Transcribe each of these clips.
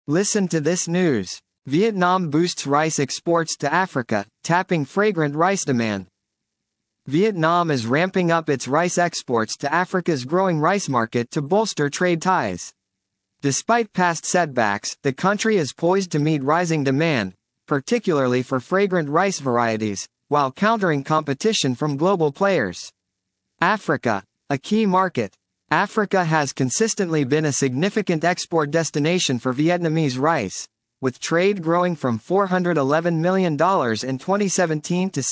Listen to this news. Vietnam boosts rice exports to Africa, tapping fragrant rice demand. Vietnam is ramping up its rice exports to Africa's growing rice market to bolster trade ties. Despite past setbacks, the country is poised to meet rising demand, particularly for fragrant rice varieties, while countering competition from global players. Africa, a key market. Africa has consistently been a significant export destination for Vietnamese rice, with trade growing from $411 million in 2017 to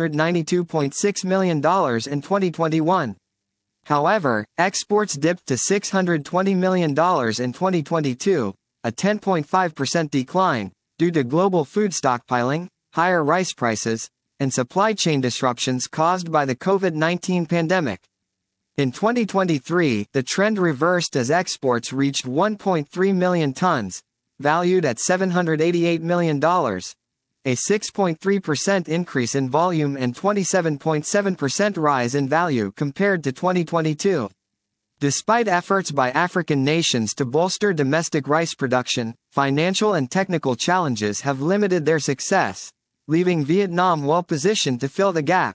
$692.6 million in 2021. However, exports dipped to $620 million in 2022, a 10.5% decline, due to global food stockpiling, higher rice prices, and supply chain disruptions caused by the COVID-19 pandemic. In 2023, the trend reversed as exports reached 1.3 million tons, valued at $788 million, a 6.3% increase in volume and 27.7% rise in value compared to 2022. Despite efforts by African nations to bolster domestic rice production, financial and technical challenges have limited their success, leaving Vietnam well positioned to fill the gap.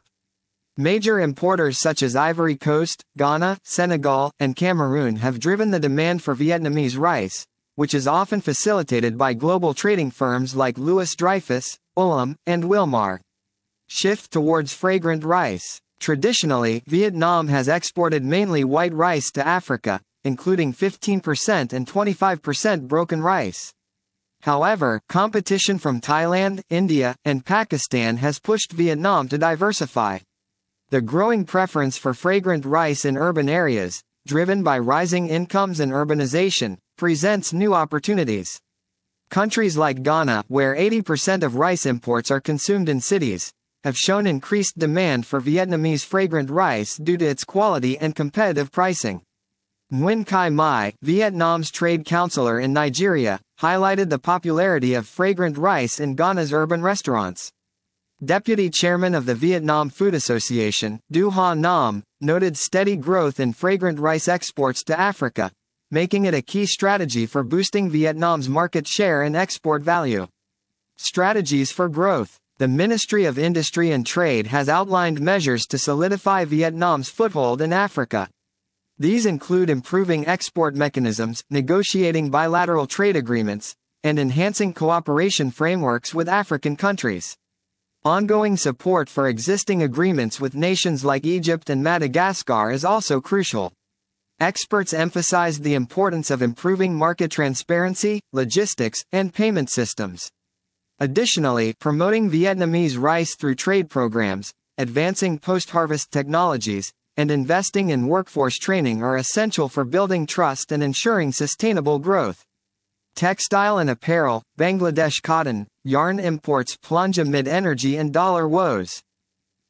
Major importers such as Ivory Coast, Ghana, Senegal, and Cameroon have driven the demand for Vietnamese rice, which is often facilitated by global trading firms like Louis Dreyfus, Ulam, and Wilmar. Shift towards fragrant rice. Traditionally, Vietnam has exported mainly white rice to Africa, including 15% and 25% broken rice. However, competition from Thailand, India, and Pakistan has pushed Vietnam to diversify. The growing preference for fragrant rice in urban areas, driven by rising incomes and urbanization, presents new opportunities. Countries like Ghana, where 80% of rice imports are consumed in cities, have shown increased demand for Vietnamese fragrant rice due to its quality and competitive pricing. Nguyen Khai Mai, Vietnam's trade counselor in Nigeria, highlighted the popularity of fragrant rice in Ghana's urban restaurants. Deputy Chairman of the Vietnam Food Association, Du Ha Nam, noted steady growth in fragrant rice exports to Africa, making it a key strategy for boosting Vietnam's market share and export value. Strategies for growth. The Ministry of Industry and Trade has outlined measures to solidify Vietnam's foothold in Africa. These include improving export mechanisms, negotiating bilateral trade agreements, and enhancing cooperation frameworks with African countries. Ongoing support for existing agreements with nations like Egypt and Madagascar is also crucial. Experts emphasized the importance of improving market transparency, logistics, and payment systems. Additionally, promoting Vietnamese rice through trade programs, advancing post-harvest technologies, and investing in workforce training are essential for building trust and ensuring sustainable growth. Textile and apparel. Bangladesh cotton, yarn imports plunge amid energy and dollar woes.